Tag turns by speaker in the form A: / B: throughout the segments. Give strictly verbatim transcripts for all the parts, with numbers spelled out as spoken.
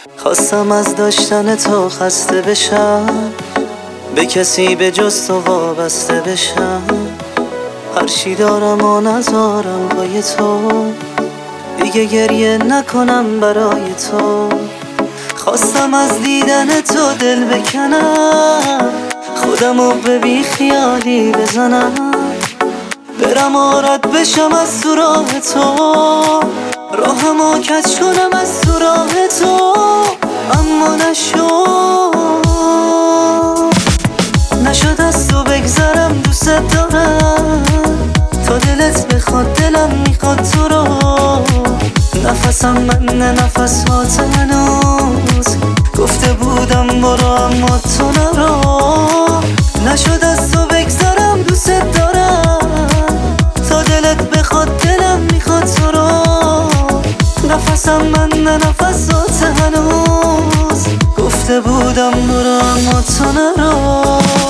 A: خواستم از داشتن تو خسته بشم، به کسی به جز تو وابسته بشم. هرچی دارم و نذارم پای تو، دیگه گریه نکنم برای تو. خواستم از دیدن تو دل بکنم، خودمو به بی خیالی بزنم، برم و رد بشم از تو راه تو، راهمو کج کنم از تو راه تو. اما نشد نشد از تو بگذرم، دوست دارم تا دلت بخواد دلم میخواد تو رو. نفسم من نه نفس هات هنوز، گفته بودم برو اما تو نرو. نشد از تو بگذرم، دوست دارم تا دلت بخواد دلم میخواد تو رو. نفسم من نه نفس هات هنوز، گفته بودم برو اما تو نرو.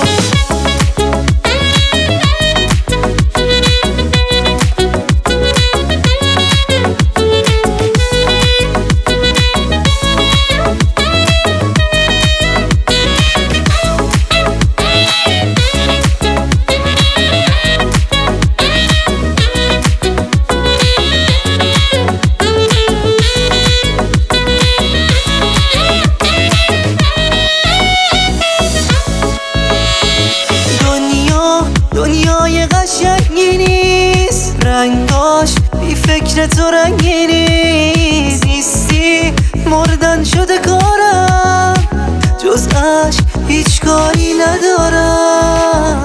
A: دنیای قشنگی نیست، رنگاش بی فکر تو رنگی نیست. نیستی مردن شده کارم، جز عشق هیچ کاری ندارم.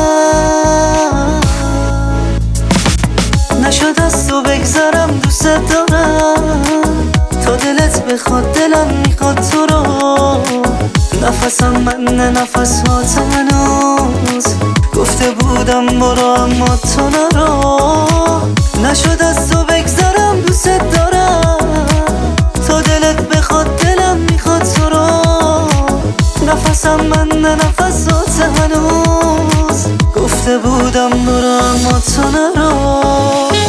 A: نشد از تو بگذرم، دوست دارم تا دلت بخواد دلم میخواد تو رو. نفسم من نه نفس هات هنوز، گفته بودم برو اما تو نرو. نشد از تو بگذرم، دوست دارم تا دلت بخواد دلم میخواد تو رو. نفسم من نه نفس هات هنوز، گفته بودم برو اما تو نرو.